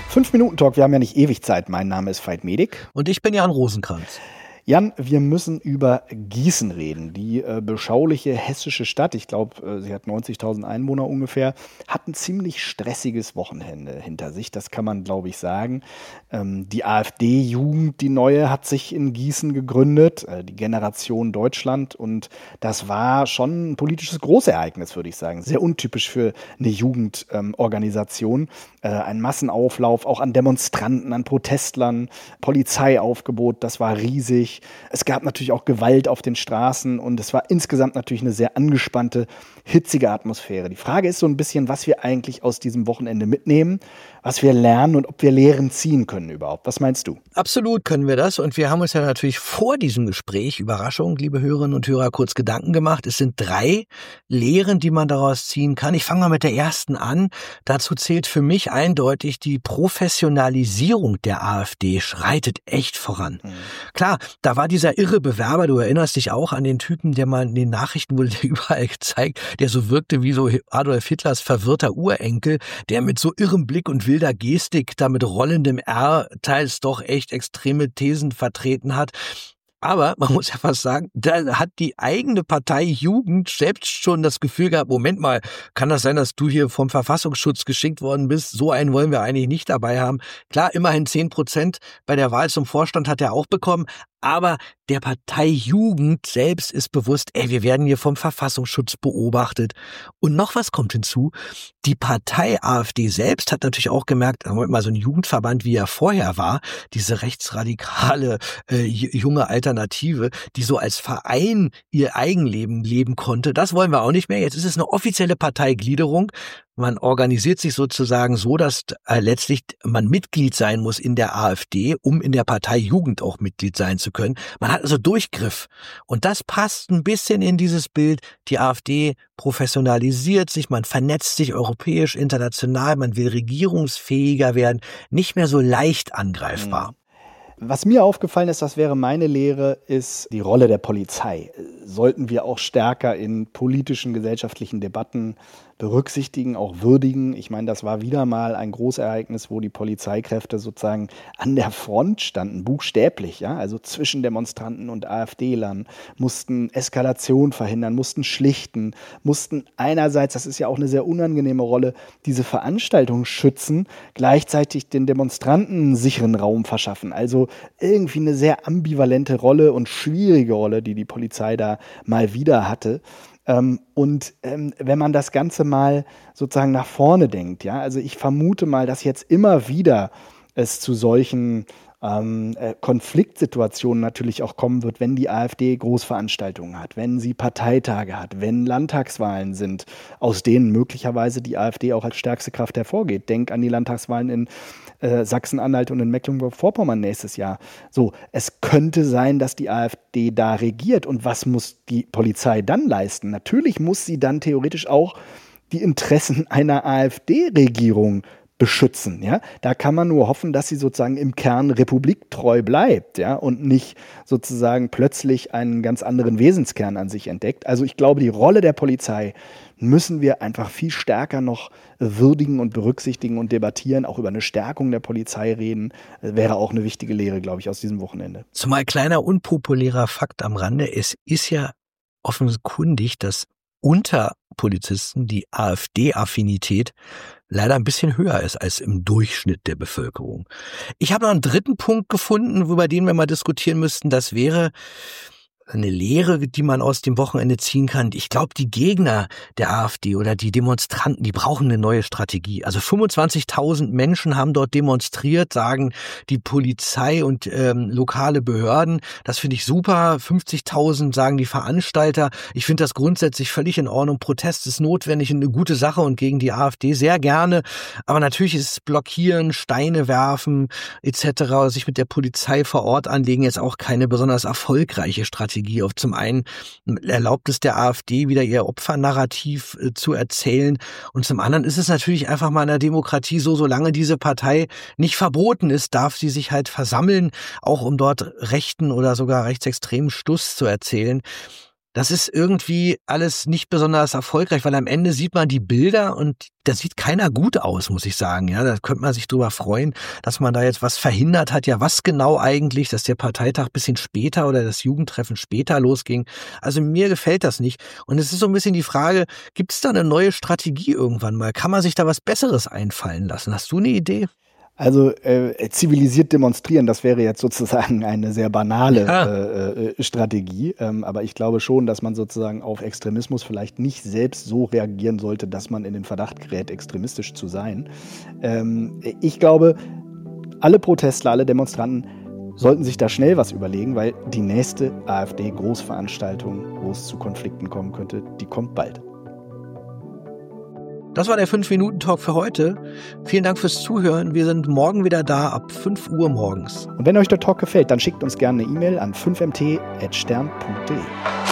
5-Minuten-Talk, wir haben ja nicht ewig Zeit. Mein Name ist Veit Medik. Und ich bin Jan Rosenkranz. Jan, wir müssen über Gießen reden. Die beschauliche hessische Stadt, ich glaube, sie hat 90.000 Einwohner ungefähr, hat ein ziemlich stressiges Wochenende hinter sich. Das kann man, glaube ich, sagen. Die AfD-Jugend, die neue, hat sich in Gießen gegründet, die Generation Deutschland. Und das war schon ein politisches Großereignis, würde ich sagen. Sehr untypisch für eine Jugendorganisation. Ein Massenauflauf auch an Demonstranten, an Protestlern, Polizeiaufgebot, das war riesig. Es gab natürlich auch Gewalt auf den Straßen und es war insgesamt natürlich eine sehr angespannte, hitzige Atmosphäre. Die Frage ist so ein bisschen, was wir eigentlich aus diesem Wochenende mitnehmen, was wir lernen und ob wir Lehren ziehen können überhaupt. Was meinst du? Absolut können wir das, und wir haben uns ja natürlich vor diesem Gespräch, Überraschung, liebe Hörerinnen und Hörer, kurz Gedanken gemacht. Es sind 3 Lehren, die man daraus ziehen kann. Ich fange mal mit der ersten an. Dazu zählt für mich eindeutig, die Professionalisierung der AfD schreitet echt voran. Klar, da war dieser irre Bewerber, du erinnerst dich auch an den Typen, der mal in den Nachrichten wurde überall gezeigt, der so wirkte wie so Adolf Hitlers verwirrter Urenkel, der mit so irrem Blick und wilder Gestik da mit rollendem R teils doch echt extreme Thesen vertreten hat. Aber man muss ja fast sagen, da hat die eigene Partei Jugend selbst schon das Gefühl gehabt, Moment mal, kann das sein, dass du hier vom Verfassungsschutz geschickt worden bist? So einen wollen wir eigentlich nicht dabei haben. Klar, immerhin 10% bei der Wahl zum Vorstand hat er auch bekommen, aber der Partei Jugend selbst ist bewusst, wir werden hier vom Verfassungsschutz beobachtet. Und noch was kommt hinzu, die Partei AfD selbst hat natürlich auch gemerkt, mal so ein Jugendverband, wie er vorher war, diese rechtsradikale junge Alternative, die so als Verein ihr Eigenleben leben konnte, das wollen wir auch nicht mehr. Jetzt ist es eine offizielle Parteigliederung. Man organisiert sich sozusagen so, dass letztlich man Mitglied sein muss in der AfD, um in der Partei Jugend auch Mitglied sein zu können. Man hat also Durchgriff. Und das passt ein bisschen in dieses Bild. Die AfD professionalisiert sich, man vernetzt sich europäisch, international, man will regierungsfähiger werden, nicht mehr so leicht angreifbar. Was mir aufgefallen ist, das wäre meine Lehre, ist die Rolle der Polizei. Sollten wir auch stärker in politischen, gesellschaftlichen Debatten berücksichtigen, auch würdigen. Ich meine, das war wieder mal ein Großereignis, wo die Polizeikräfte sozusagen an der Front standen, buchstäblich, ja, also zwischen Demonstranten und AfD-Lern, mussten Eskalation verhindern, mussten schlichten, mussten einerseits, das ist ja auch eine sehr unangenehme Rolle, diese Veranstaltung schützen, gleichzeitig den Demonstranten einen sicheren Raum verschaffen. Also irgendwie eine sehr ambivalente Rolle und schwierige Rolle, die die Polizei da mal wieder hatte. Wenn man das Ganze mal sozusagen nach vorne denkt, ja, also ich vermute mal, dass jetzt immer wieder es zu solchen Konfliktsituationen natürlich auch kommen wird, wenn die AfD Großveranstaltungen hat, wenn sie Parteitage hat, wenn Landtagswahlen sind, aus denen möglicherweise die AfD auch als stärkste Kraft hervorgeht. Denk an die Landtagswahlen in Sachsen-Anhalt und in Mecklenburg-Vorpommern nächstes Jahr. So, es könnte sein, dass die AfD da regiert. Und was muss die Polizei dann leisten? Natürlich muss sie dann theoretisch auch die Interessen einer AfD-Regierung beschützen, ja. Da kann man nur hoffen, dass sie sozusagen im Kern republiktreu bleibt, ja, und nicht sozusagen plötzlich einen ganz anderen Wesenskern an sich entdeckt. Also ich glaube, die Rolle der Polizei müssen wir einfach viel stärker noch würdigen und berücksichtigen und debattieren, auch über eine Stärkung der Polizei reden, wäre auch eine wichtige Lehre, glaube ich, aus diesem Wochenende. Zumal kleiner unpopulärer Fakt am Rande, es ist ja offenkundig, dass unter Polizisten die AfD-Affinität leider ein bisschen höher ist als im Durchschnitt der Bevölkerung. Ich habe noch einen dritten Punkt gefunden, über den wir mal diskutieren müssten. Das wäre eine Lehre, die man aus dem Wochenende ziehen kann. Ich glaube, die Gegner der AfD oder die Demonstranten, die brauchen eine neue Strategie. Also 25.000 Menschen haben dort demonstriert, sagen die Polizei und lokale Behörden. Das finde ich super. 50.000 sagen die Veranstalter. Ich finde das grundsätzlich völlig in Ordnung. Protest ist notwendig und eine gute Sache und gegen die AfD sehr gerne. Aber natürlich ist es Blockieren, Steine werfen etc., sich mit der Polizei vor Ort anlegen, jetzt auch keine besonders erfolgreiche Strategie. Auf zum einen erlaubt es der AfD wieder ihr Opfernarrativ zu erzählen und zum anderen ist es natürlich einfach mal in der Demokratie so, solange diese Partei nicht verboten ist, darf sie sich halt versammeln, auch um dort rechten oder sogar rechtsextremen Stuss zu erzählen. Das ist irgendwie alles nicht besonders erfolgreich, weil am Ende sieht man die Bilder und da sieht keiner gut aus, muss ich sagen. Ja, da könnte man sich drüber freuen, dass man da jetzt was verhindert hat. Ja, was genau eigentlich, dass der Parteitag ein bisschen später oder das Jugendtreffen später losging. Also mir gefällt das nicht. Und es ist so ein bisschen die Frage, gibt es da eine neue Strategie irgendwann mal? Kann man sich da was Besseres einfallen lassen? Hast du eine Idee? Also zivilisiert demonstrieren, das wäre jetzt sozusagen eine sehr banale Strategie. Aber ich glaube schon, dass man sozusagen auf Extremismus vielleicht nicht selbst so reagieren sollte, dass man in den Verdacht gerät, extremistisch zu sein. Ich glaube, alle Protestler, alle Demonstranten sollten sich da schnell was überlegen, weil die nächste AfD-Großveranstaltung, wo es zu Konflikten kommen könnte, die kommt bald. Das war der 5-Minuten-Talk für heute. Vielen Dank fürs Zuhören. Wir sind morgen wieder da ab 5 Uhr morgens. Und wenn euch der Talk gefällt, dann schickt uns gerne eine E-Mail an 5mt@stern.de.